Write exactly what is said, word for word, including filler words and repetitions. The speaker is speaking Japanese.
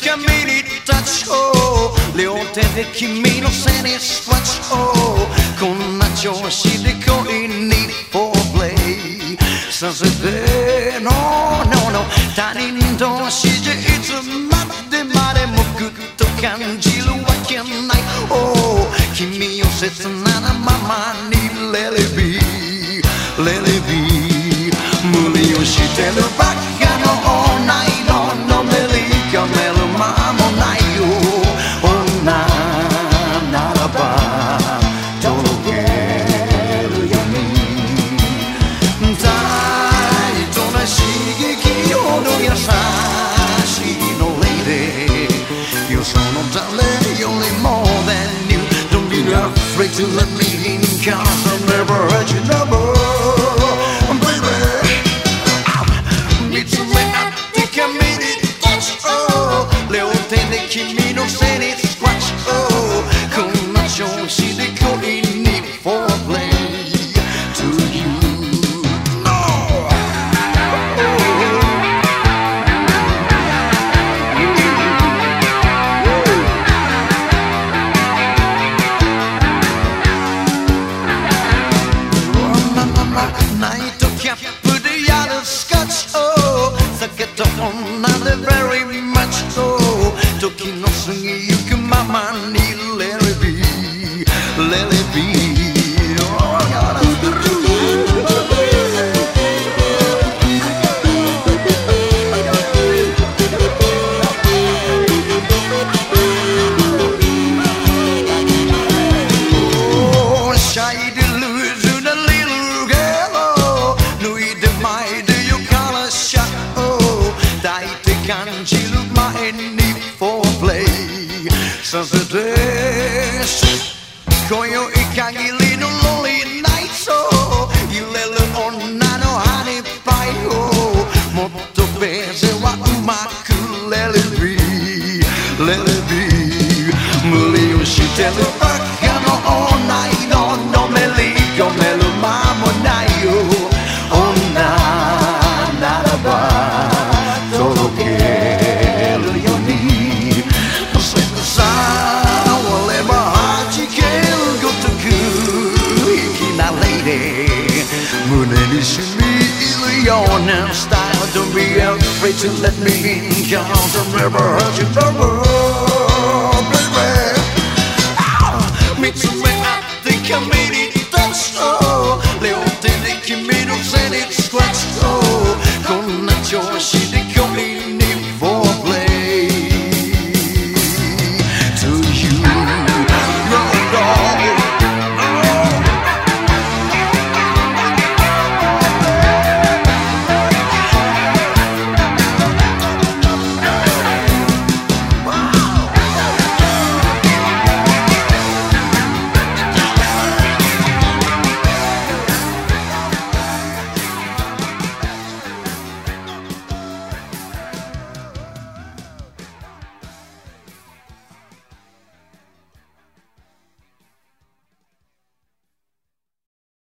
髪にタッチを両手で君の背にスクワッチをこんな調子で恋にフォープレイさせて No No No 他人同士じゃいつまでまでもぐっと感じるわけない、oh、君を切ななままに Let it be Let it be 無理をしてるばっかのないののめりかめる間もないよ女ならば届けるようにタイトな刺激ほど優しいのレイディよその誰よりも than you Don't be afraid to let me in cause I'll never hurt you never君の背にスクワッチをこんな調子で恋にフォープレイ To you Noナイトキャップでやるスカッチを避けた女で very much so時の過ぎゆくままに Let it be Let it be Oh shy delusion a little girl 脱いでまいでよからシャツ抱いて感じる前にさせて今宵限りのロリーナイト揺れる女のハニーパイをもっとベーゼはうまく Let it be Let it be 無理をしてるばっかの女ののめり込める間もないよ女ならば届けるように胸に染み入るようなスタイル Don't be afraid to let me in Cause I'll never hurt you never baby 見つめ合って髪にタッチを両手で君の背にスクワッチを